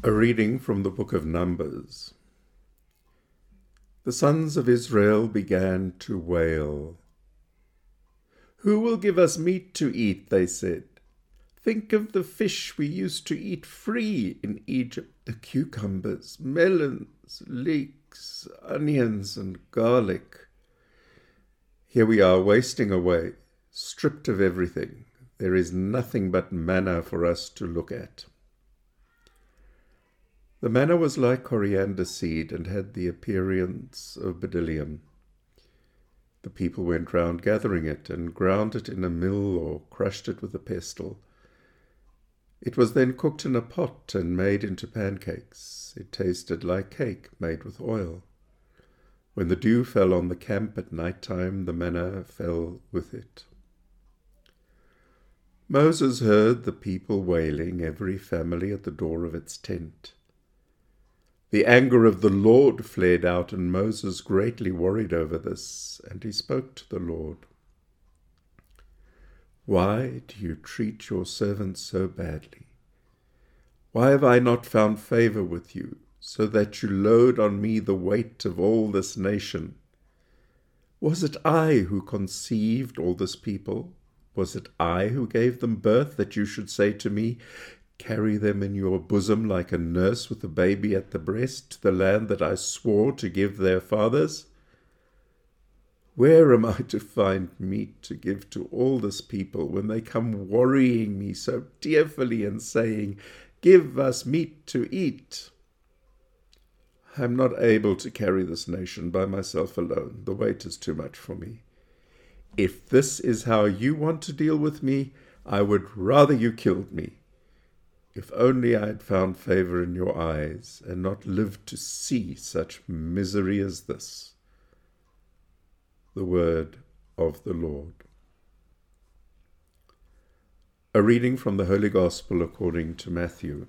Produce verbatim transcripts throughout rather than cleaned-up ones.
A reading from the book of Numbers. The sons of Israel began to wail. "Who will give us meat to eat?" they said. "Think of the fish we used to eat free in Egypt, the cucumbers, melons, leeks, onions, and garlic. Here we are wasting away, stripped of everything. There is nothing but manna for us to look at." The manna was like coriander seed and had the appearance of bdellium. The people went round gathering it and ground it in a mill or crushed it with a pestle. It was then cooked in a pot and made into pancakes. It tasted like cake made with oil. When the dew fell on the camp at night time, the manna fell with it. Moses heard the people wailing, every family at the door of its tent. The anger of the Lord flared out, and Moses greatly worried over this, and he spoke to the Lord. "Why do you treat your servant so badly? Why have I not found favor with you, so that you load on me the weight of all this nation? Was it I who conceived all this people? Was it I who gave them birth, that you should say to me, 'Carry them in your bosom like a nurse with a baby at the breast, to the land that I swore to give their fathers'? Where am I to find meat to give to all this people when they come worrying me so tearfully and saying, 'Give us meat to eat'? I am not able to carry this nation by myself alone. The weight is too much for me. If this is how you want to deal with me, I would rather you killed me. If only I had found favor in your eyes and not lived to see such misery as this." The word of the Lord. A reading from the Holy Gospel according to Matthew.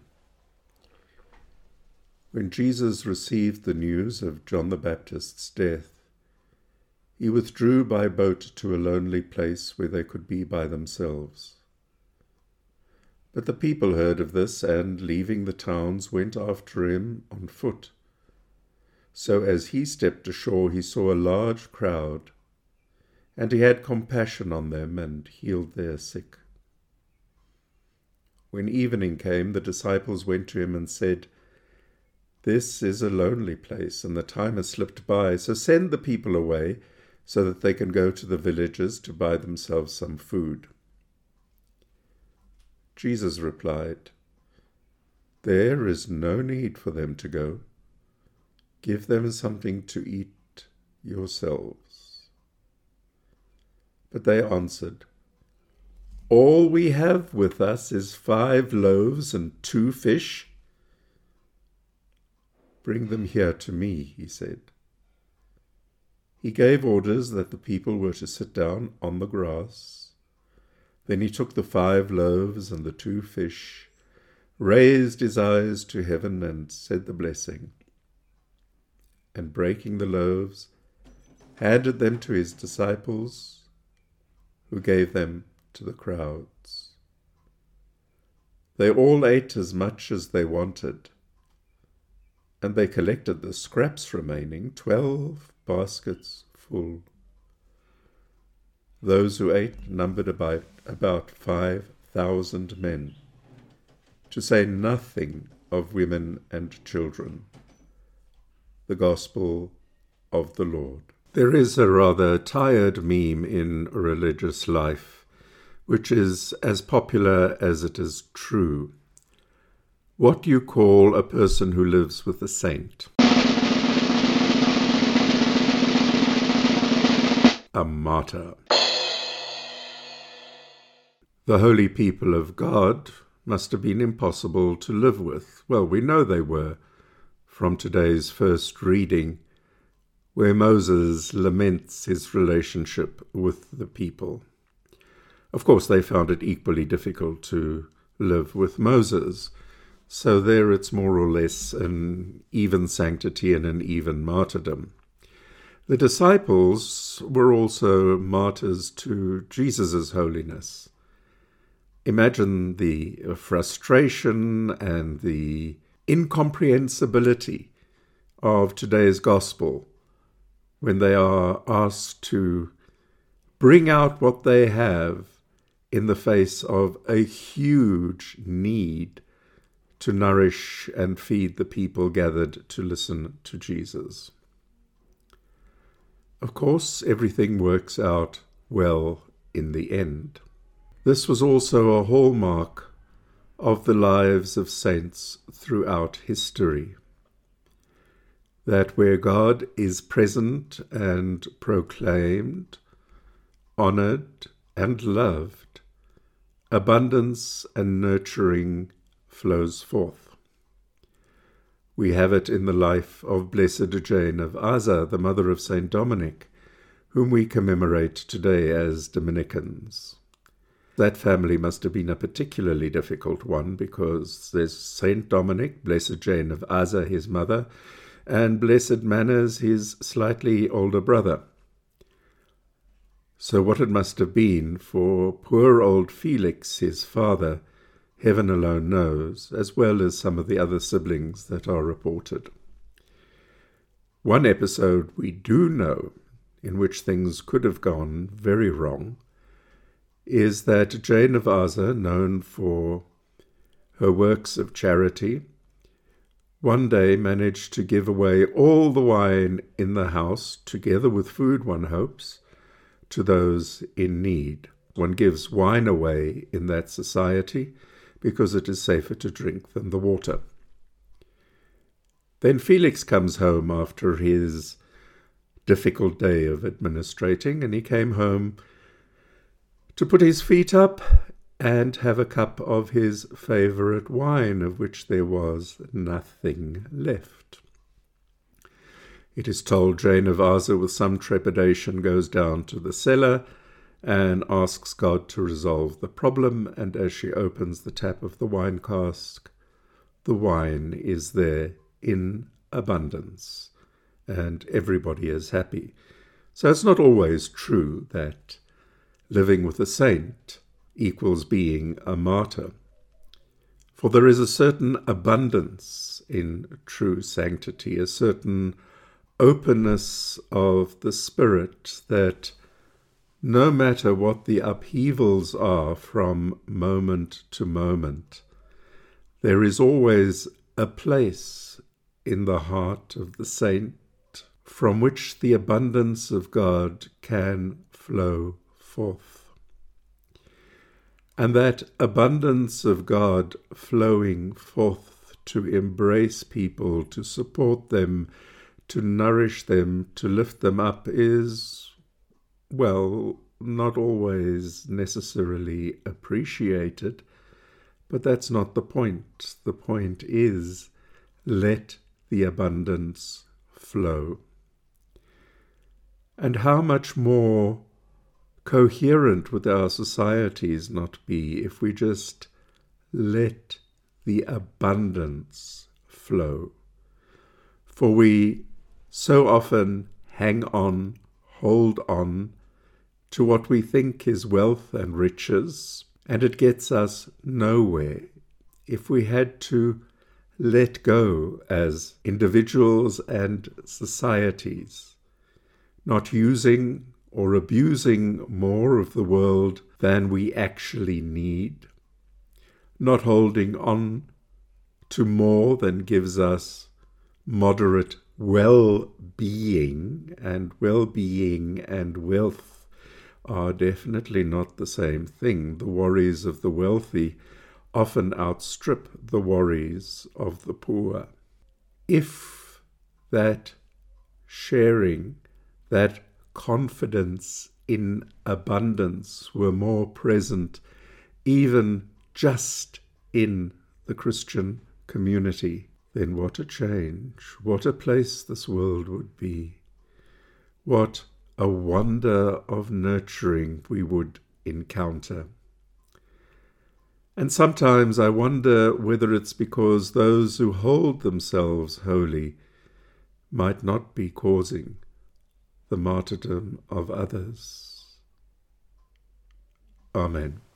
When Jesus received the news of John the Baptist's death, he withdrew by boat to a lonely place where they could be by themselves. But the people heard of this, and, leaving the towns, went after him on foot. So as he stepped ashore, he saw a large crowd, and he had compassion on them and healed their sick. When evening came, the disciples went to him and said, "This is a lonely place, and the time has slipped by, so send the people away, so that they can go to the villages to buy themselves some food." Jesus replied, "There is no need for them to go. Give them something to eat yourselves." But they answered, "All we have with us is five loaves and two fish." "Bring them here to me," he said. He gave orders that the people were to sit down on the grass. Then he took the five loaves and the two fish, raised his eyes to heaven, and said the blessing. And breaking the loaves, handed them to his disciples, who gave them to the crowds. They all ate as much as they wanted, and they collected the scraps remaining, twelve baskets full. Those who ate numbered about, about five thousand men, to say nothing of women and children. The Gospel of the Lord. There is a rather tired meme in religious life, which is as popular as it is true. What do you call a person who lives with a saint? A martyr. The holy people of God must have been impossible to live with. Well, we know they were from today's first reading, where Moses laments his relationship with the people. Of course, they found it equally difficult to live with Moses, so there it's more or less an even sanctity and an even martyrdom. The disciples were also martyrs to Jesus' holiness. Imagine the frustration and the incomprehensibility of today's gospel when they are asked to bring out what they have in the face of a huge need to nourish and feed the people gathered to listen to Jesus. Of course, everything works out well in the end. This was also a hallmark of the lives of saints throughout history, that where God is present and proclaimed, honored and loved, abundance and nurturing flows forth. We have it in the life of Blessed Jane of Aza, the mother of Saint Dominic, whom we commemorate today as Dominicans. That family must have been a particularly difficult one, because there's Saint Dominic, Blessed Jane of Aza, his mother, and Blessed Manners, his slightly older brother. So what it must have been for poor old Felix, his father, heaven alone knows, as well as some of the other siblings that are reported. One episode we do know, in which things could have gone very wrong, is that Jane of Aza, known for her works of charity, one day managed to give away all the wine in the house, together with food, one hopes, to those in need. One gives wine away in that society because it is safer to drink than the water. Then Felix comes home after his difficult day of administrating, and he came home to put his feet up and have a cup of his favourite wine, of which there was nothing left. It is told Jane of Aza, with some trepidation, goes down to the cellar and asks God to resolve the problem, and as she opens the tap of the wine cask, the wine is there in abundance, and everybody is happy. So it's not always true that living with a saint equals being a martyr, for there is a certain abundance in true sanctity, a certain openness of the spirit that no matter what the upheavals are from moment to moment, there is always a place in the heart of the saint from which the abundance of God can flow forth. And that abundance of God flowing forth to embrace people, to support them, to nourish them, to lift them up is, well, not always necessarily appreciated, but that's not the point. The point is, let the abundance flow. And how much more coherent would our societies not be if we just let the abundance flow? For we so often hang on, hold on to what we think is wealth and riches, and it gets us nowhere. If we had to let go as individuals and societies, not using or abusing more of the world than we actually need, not holding on to more than gives us moderate well-being, and well-being and wealth are definitely not the same thing. The worries of the wealthy often outstrip the worries of the poor. If that sharing, that confidence in abundance were more present even just in the Christian community, then what a change, what a place this world would be. What a wonder of nurturing we would encounter. And sometimes I wonder whether it's because those who hold themselves holy might not be causing the martyrdom of others. Amen.